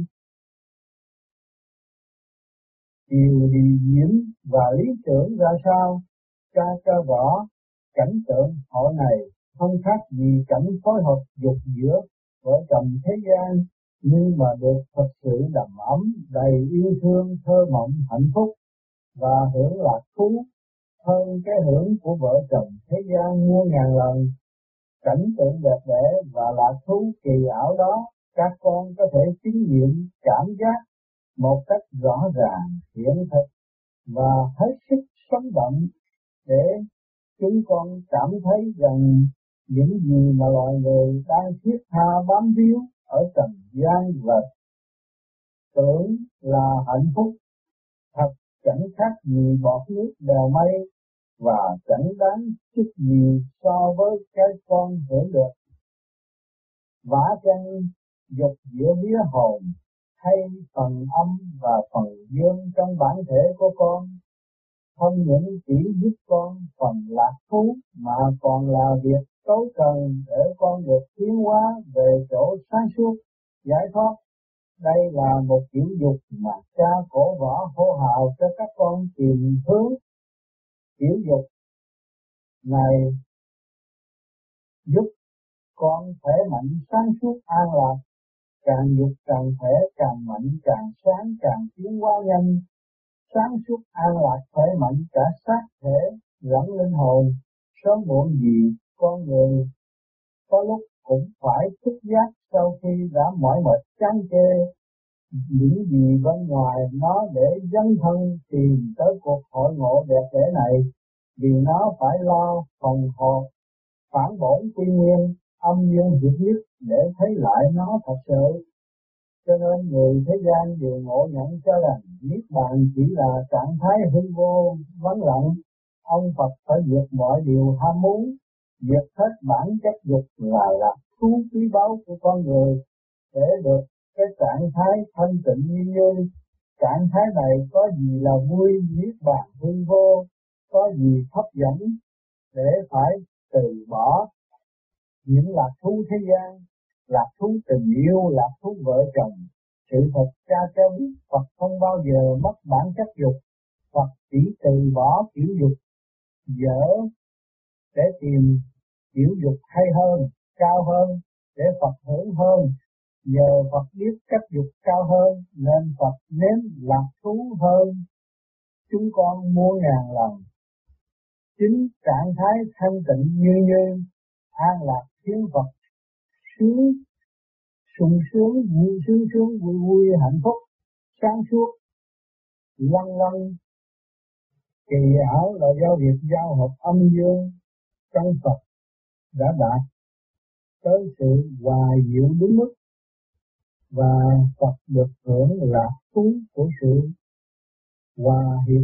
điều đi diễn và lý tưởng ra sao. Cha cho rõ cảnh tượng hội này không khác gì cảnh phối hợp dục giữa vợ chồng thế gian, nhưng mà được thật sự đầm ấm, đầy yêu thương, thơ mộng, hạnh phúc và hưởng lạc thú hơn cái hưởng của vợ chồng thế gian muôn ngàn lần. Cảnh tượng đẹp đẽ và lạc thú kỳ ảo đó, các con có thể chứng nghiệm cảm giác một cách rõ ràng, hiện thực và hết sức sống động, để chúng con cảm thấy rằng những gì mà loài người đang thiết tha bám víu ở trần gian và tưởng là hạnh phúc thật chẳng khác gì bọt nước bèo mây, và chẳng đáng chút gì so với cái con hưởng được. Vả chăng dục giữa vía hồn hay phần âm và phần dương trong bản thể của con không những chỉ giúp con phần lạc thú, mà còn là việc tối cần để con được tiến hóa về chỗ sáng suốt, giải thoát. Đây là một kiểu dục mà cha cổ võ hô hào cho các con tìm hướng. Kiểu dục này giúp con khỏe mạnh sáng suốt an lạc. Càng dục càng khỏe, càng mạnh, càng sáng, càng tiến hóa nhanh. Sáng suốt an lạc khỏe mạnh cả xác thể lẫn linh hồn. Sớm muộn gì con người có lúc cũng phải thức giác sau khi đã mỏi mệt chán chê những gì bên ngoài nó để dấn thân tìm tới cuộc hội ngộ đẹp đẽ này, vì nó phải lo phòng hồn phản bổn quy nguyên âm dương hiệp nhất để thấy lại nó thật sự. Cho nên người thế gian đều ngộ nhận cho rằng niết bàn chỉ là trạng thái hư vô vắng lặng. Ông Phật phải vượt mọi điều ham muốn, diệt hết bản chất dục là thú quý báu của con người để được cái trạng thái thanh tịnh như. Trạng thái này có gì là vui, niết bàn hư vô, có gì hấp dẫn để phải từ bỏ những lạc thú thế gian, lạc thú tình yêu, lạc thú vợ chồng. Sự thật cha cho biết Phật không bao giờ mất bản chất dục. Phật chỉ từ bỏ kiểu dục dở để tìm kiểu dục hay hơn, cao hơn để Phật hưởng hơn. Nhờ Phật biết cách dục cao hơn nên Phật nếm lạc thú hơn chúng con muôn ngàn lần. Chính trạng thái thanh tịnh như an lạc khiến Phật sướng sung sướng vui vui hạnh phúc sáng suốt lăng lăng. Kỳ ảo là do việc giao hợp âm dương trong Phật đã đạt tới sự hòa diệu đúng mức, và Phật được hưởng lạc thú của sự hòa hiệp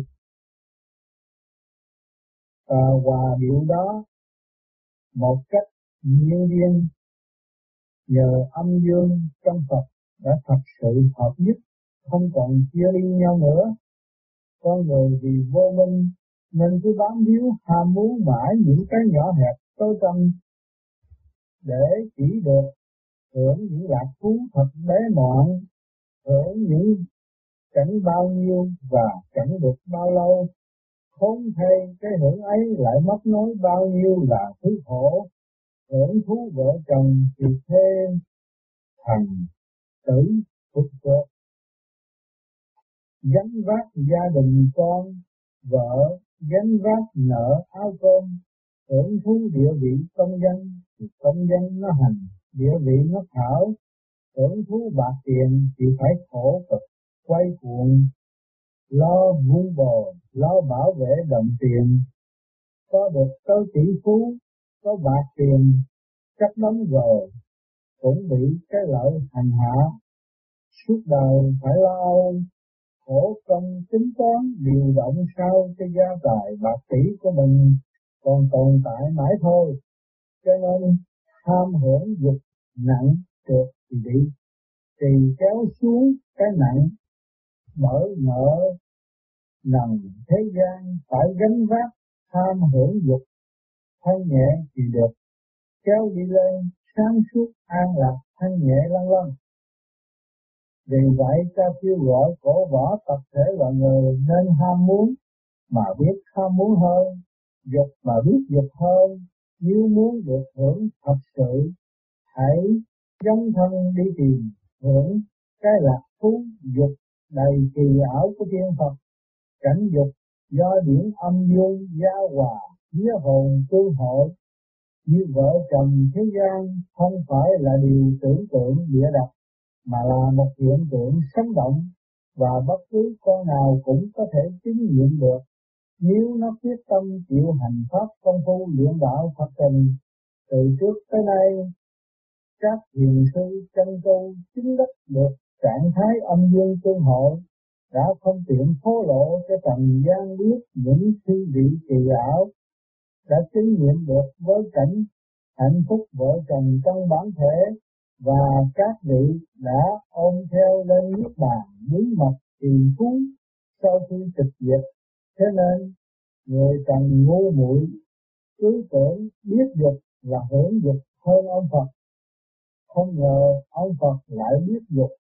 và hòa điệu đó một cách nhiên riêng. Nhờ âm dương trong Phật đã thật sự hợp nhất, không còn chia ly nhau nữa. Con người vì vô minh nên cứ bám víu ham muốn mãi những cái nhỏ hẹp tối tăm để chỉ được hưởng những lạc thú thật bé mọn, hưởng những cảnh bao nhiêu và chẳng được bao lâu. Khốn thay cái hưởng ấy lại mất nói bao nhiêu là thứ khổ. Hưởng thú vợ chồng thì thê thành tử phục vợ, gánh vác gia đình con vợ, gánh vác nợ áo cơm. Hưởng thú địa vị công dân thì công dân nó hành, địa vị nó thảo. Hưởng thú bạc tiền thì phải khổ cực quay cuồng, lo vun bồi, lo bảo vệ đồng tiền. Có được tới tỷ phú, có bạc tiền chắc đóng rồi cũng bị cái lợi hành hạ, suốt đời phải lo âu khổ công tính toán điều động sao cho gia tài bạc tỷ của mình còn tồn tại mãi thôi. Cho nên tham hưởng dục nặng trượt thì bị trì kéo xuống cái nặng, bởi nợ nần thế gian phải gánh vác. Tham hưởng dục thanh nhẹ thì được kéo đi lên sáng suốt an lạc thanh nhẹ lân lân. Vì vậy ta kêu gọi cổ võ tập thể loài người nên ham muốn mà biết ham muốn hơn, dục mà biết dục hơn. Nếu muốn được hưởng thật sự, hãy dấn thân đi tìm hưởng cái lạc thú dục đầy kỳ ảo của thiên Phật. Cảnh dục do điển âm dương giao hòa vía hồn tương hội như vợ chồng thế gian không phải là điều tưởng tượng bịa đặt, mà là một hiện tượng sống động và bất cứ con nào cũng có thể chứng nghiệm được nếu nó quyết tâm chịu hành pháp công phu luyện đạo Phật tình. Từ trước tới nay các thiền sư chân tu chứng đắc được trạng thái âm dương tương hội đã không tiện thố lộ cho trần gian biết những suy vị kỳ ảo, đã chứng nghiệm được với cảnh hạnh phúc vợ chồng trong bản thể, và các vị đã ôm theo lên niết bàn bí mật tìm thú sau khi tịch diệt. Thế nên người trần ngu muội cứ tưởng biết dục là hưởng dục hơn ông Phật, không ngờ ông Phật lại biết dục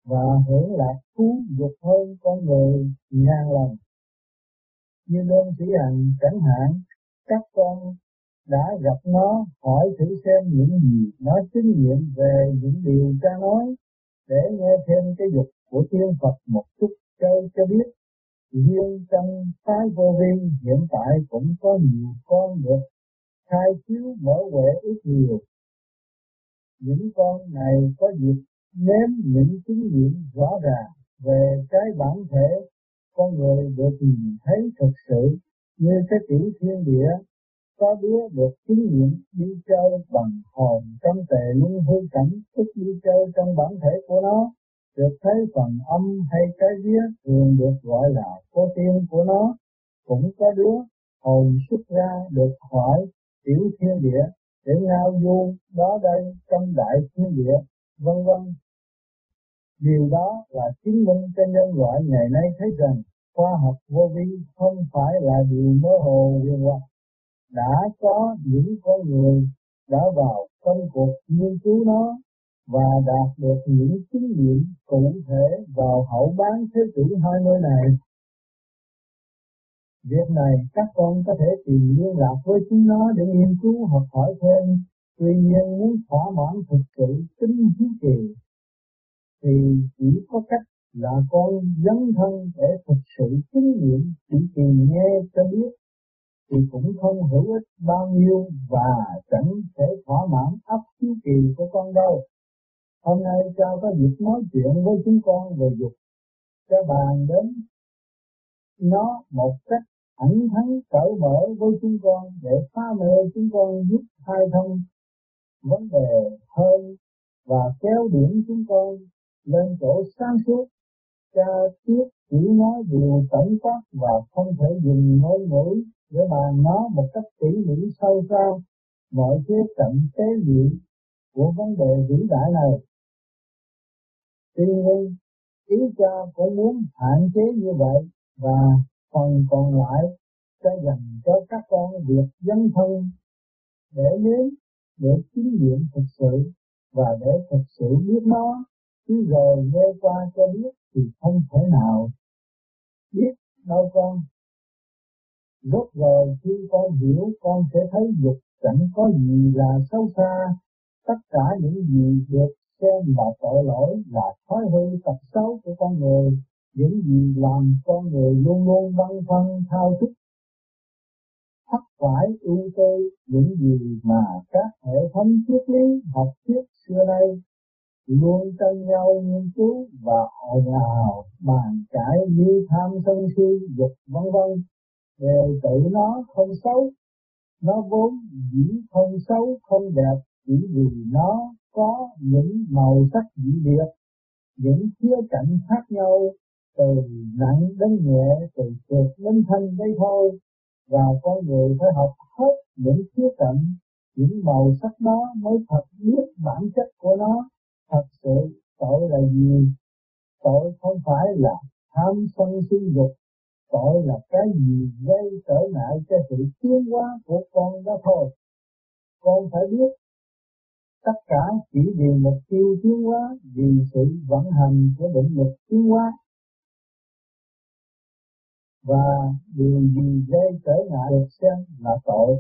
và hưởng lạc thú dục hơn con người ngàn lần. Như đơn sĩ hành chẳng hạn, các con đã gặp nó, hỏi thử xem những gì nó chứng nghiệm về những điều cha nói, để nghe thêm cái dục của tiên Phật một chút chơi cho biết. Riêng trong phái vô vi hiện tại cũng có nhiều con được khai chiếu mở huệ ít nhiều. Những con này có dịp nếm những chứng nghiệm rõ ràng về cái bản thể con người được nhìn thấy thực sự, như cái tiểu thiên địa. Có đứa được chứng nghiệm đi chơi bằng hồn trong tề luân hư cảnh, tức đi chơi trong bản thể của nó, được thấy phần âm hay cái vía thường được gọi là cô tiên của nó. Cũng có đứa hồn xuất ra được hỏi tiểu thiên địa để ngao du đó đây trong đại thiên địa, vân vân. Điều đó là chứng minh cho nhân loại ngày nay thấy rằng khoa học vô vi không phải là điều mơ hồ huyền hoặc. Đã có những con người đã vào công cuộc nghiên cứu nó và đạt được những chứng nghiệm cụ thể vào hậu bán thế kỷ 20 này. Việc này các con có thể tìm liên lạc với chúng nó để nghiên cứu học hỏi thêm. Tuy nhiên muốn thỏa mãn thực sự tính hiếu kỳ thì chỉ có cách là con dấn thân để thực sự chứng nghiệm, chỉ tìm nghe cho biết thì cũng không hữu ích bao nhiêu và chẳng thể thỏa mãn óc hiếu kỳ của con đâu. Hôm nay cha có dịp nói chuyện với chúng con về dục, cha bàn đến nó một cách thẳng thắn cởi mở với chúng con để phá mê chúng con giúp khai thông vấn đề hơn và kéo điểm chúng con lên chỗ sáng suốt. Cha tiếp chỉ nói điều tổng quát và không thể dùng ngôn ngữ để bàn nó một cách tỉ mỉ sâu xa mọi khía cạnh tế nhị của vấn đề vĩ đại này. Tuy nhiên, ý cha cũng muốn hạn chế như vậy và phần còn lại cha dành cho các con việc dấn thân để nếm, để chứng nghiệm thực sự và để thực sự biết nó, chứ rồi nghe qua cho biết thì không thể nào biết đâu con. Rốt rồi khi con hiểu, con sẽ thấy dục chẳng có gì là xấu xa. Tất cả những gì được xem là tội lỗi, là thói hư tật xấu của con người, những gì làm con người luôn luôn băn khoăn thao thức, thất phải ưu tư, những gì mà các hệ thống triết lý học thuyết xưa nay luôn tranh nhau nghiên cứu và ồn ào bàn cãi như tham sân si dục vân vân, đều tự nó không xấu. Nó vốn dĩ không xấu không đẹp, chỉ vì nó có những màu sắc dị biệt, những khía cạnh khác nhau, từ nặng đến nhẹ, từ trượt đến thanh đấy thôi. Và con người phải học hết những khía cạnh, những màu sắc đó mới thật biết bản chất của nó. Thật sự tội là gì? Tội không phải là tham sân si dục, tội là cái gì gây trở ngại cho sự tiến hóa của con đó thôi. Con phải biết tất cả chỉ vì mục tiêu tiến hóa, vì sự vận hành của định lực tiến hóa. Và điều gì gây trở ngại được xem là tội.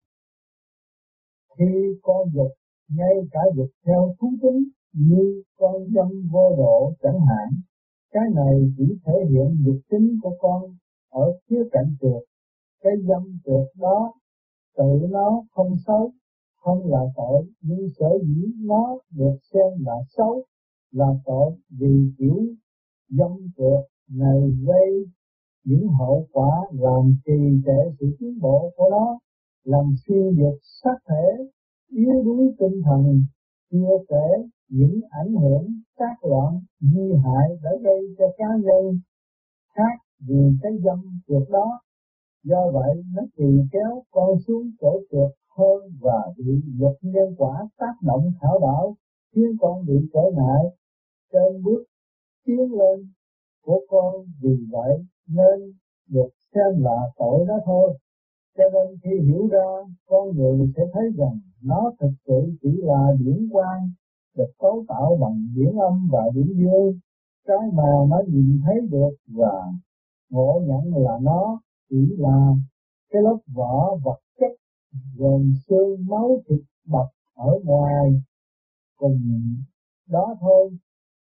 Khi con dục, ngay cả dục theo thú tính như con dâm vô độ chẳng hạn, cái này chỉ thể hiện dục tính của con ở khía cạnh trượt. Cái dâm trượt đó tự nó không xấu, không là tội, nhưng sở dĩ nó được xem là xấu, là tội, vì kiểu dâm trượt này gây những hậu quả làm trì trệ sự tiến bộ của nó, làm suy nhược xác thể, yếu đuối tinh thần, chưa kể những ảnh hưởng tác loạn nguy hại đã gây cho cá nhân khác vì cái dâm trượt đó. Do vậy nó trì kéo con xuống chỗ trượt hơn và bị luật nhân quả tác động thảo đảo, khiến con bị trở ngại trên bước tiến lên của con. Vì vậy nên được xem là tội đó thôi. Cho nên khi hiểu ra, con người sẽ thấy rằng nó thực sự chỉ là điển quang được cấu tạo bằng điển âm và điển dương, cái mà nó nhìn thấy được và ngộ nhận là nó chỉ là cái lớp vỏ vật chất gồm xương máu thịt bọc ở ngoài cùng đó thôi.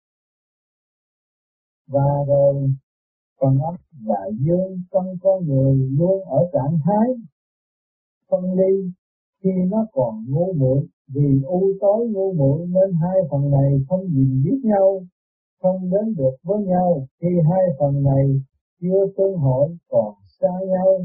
Và rồi phần âm và dương trong con người luôn ở trạng thái phân ly khi nó còn ngu muội, vì u tối ngu muội nên hai phần này không nhìn biết nhau, không đến được với nhau khi hai phần này chưa tương hội còn xa nhau.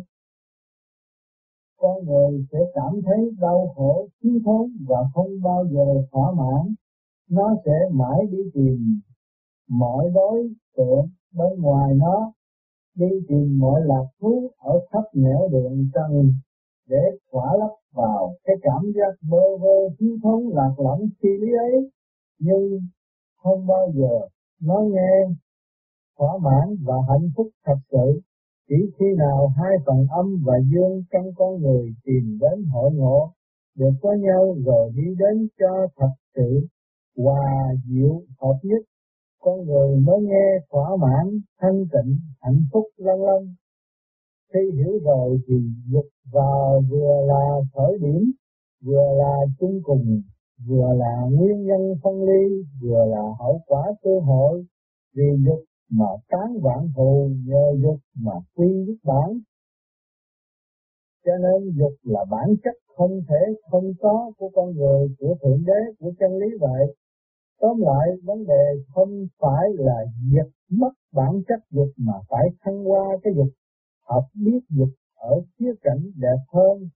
Con người sẽ cảm thấy đau khổ, thiếu thốn và không bao giờ thỏa mãn. Nó sẽ mãi đi tìm mọi đối tượng bên ngoài nó, đi tìm mọi lạc thú ở khắp nẻo đường trần để thỏa lấp vào cái cảm giác bơ vơ thiếu thốn lạc lõng phi lý ấy, nhưng không bao giờ nó nghe thỏa mãn và hạnh phúc thật sự. Chỉ khi nào hai phần âm và dương trong con người tìm đến hội ngộ được với nhau rồi đi đến cho thật sự hòa diệu hợp nhất, con người mới nghe thỏa mãn, thanh tịnh, hạnh phúc lân lân. Khi hiểu rồi thì dục vào vừa là khởi điểm, vừa là chung cùng, vừa là nguyên nhân phân ly, vừa là hậu quả cơ hội. Vì dục mà tán vạn thù, nhờ dục mà quy nhất bản. Cho nên dục là bản chất không thể không có của con người, của Thượng Đế, của chân lý vậy. Tóm lại, vấn đề không phải là diệt mất bản chất dục mà phải thăng hoa cái dục, học biết dục ở khía cạnh đẹp hơn,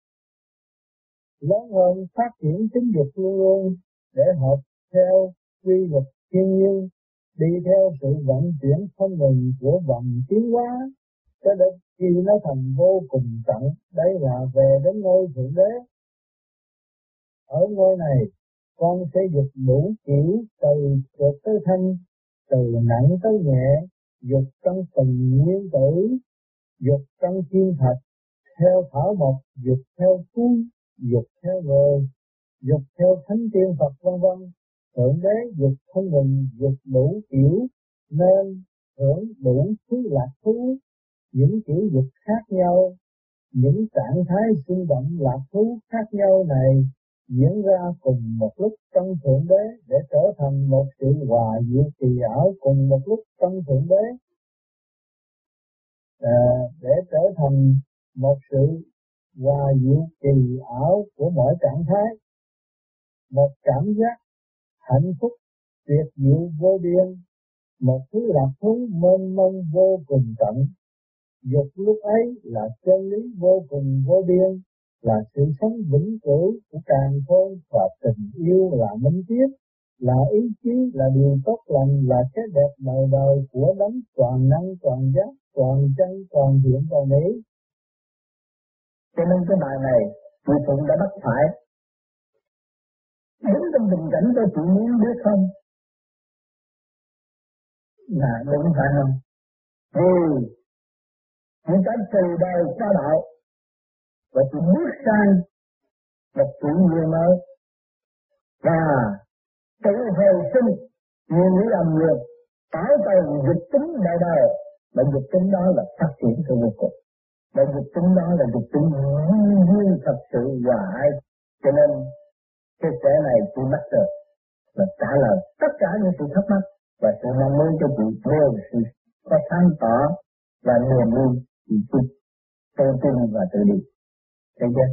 lớn hơn, phát triển tính dục luôn luôn để hợp theo quy luật thiên nhiên, đi theo sự vận chuyển không ngừng của vòng tiến hóa, cho đến khi nó thành vô cùng tận. Đây là về đến ngôi Thượng Đế. Ở ngôi này, con sẽ dục đủ kiểu, từ trượt tới thanh, từ nặng tới nhẹ, dục trong từng nguyên tử, dục trong thiên thạch, theo thảo mộc, dục theo thú, dục theo người, dục theo thánh tiên Phật vân vân. Thượng Đế dục không ngừng, dục đủ kiểu nên hưởng đủ thứ lạc thú. Những kiểu dục khác nhau, những trạng thái sinh động lạc thú khác nhau này diễn ra cùng một lúc trong Thượng Đế để trở thành một sự hòa diệu kỳ ảo cùng một lúc trong Thượng Đế. Để trở thành một sự hòa diệu kỳ ảo của mọi trạng thái, một cảm giác hạnh phúc tuyệt diệu vô biên, một thứ lạc thú mênh mông vô cùng tận. Dục lúc ấy là chân lý vô cùng vô biên, là sự sống vĩnh cửu của càn khôn, và tình yêu là minh triết, là ý chí, là điều tốt lành, là cái đẹp đời đời của đấng toàn năng, toàn giác, toàn chân, toàn thiện, toàn mỹ. Cho nên cái bài này người Phụng đã bắt phải đứng trong tình cảnh cho chị muốn biết không là đúng phải không? Vì những cái từ đời qua đạo và chị bước sang một chủ nghĩa mới và tự hồi sinh nguyên lý âm dương, tái tồn dịch tính đời đời. Và dịch tính đó là phát triển sự vô cùng, và dịch tính đó là dịch tính duyên thật sự hòa ai. Cho nên cái sẽ này chị bắt được và trả lời tất cả những sự thắc mắc và sự mong muốn cho chị đều sự có sáng tỏ và niềm vui chị tự tin và tự đi. Thấy chưa?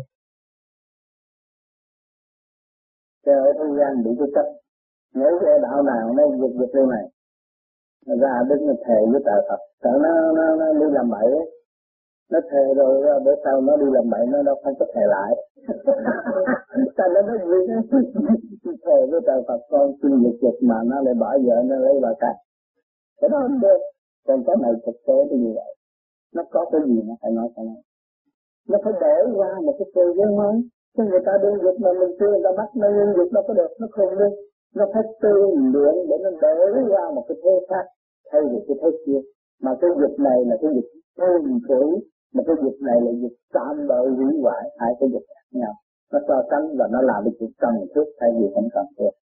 Thế ở thế gian bị cái chấp, nếu cái đạo nào nó giật lên này, nó ra đứng nó thề với trời Phật, sợ nó đi làm bậy ấy. Nó thề rồi bữa sau nó đi làm bậy nó đâu phải có thề lại. Tại nó nói gì thề với trời Phật con xin giật mà nó lại bỏ vợ nó lấy bà cả. Cái đó không được. Còn cái này thực tế thì như vậy. Nó có cái gì nó phải nói. Nó phải để qua một cái cơ giới mới. Chứ người ta đưa dục mà mình chưa người ta bắt nó nhưng dục đâu có được, nó không được. Nó phải tư luyện để nó để qua một cái thế khác thay vì cái thế kia. Mà cái dục này là cái dục tương cử, mà cái dục này là dục tạm bợ hủy hoại, hai cái dục khác nhau. Nó so sánh và nó làm cái chuyện cần thiết thay vì không cần thiết.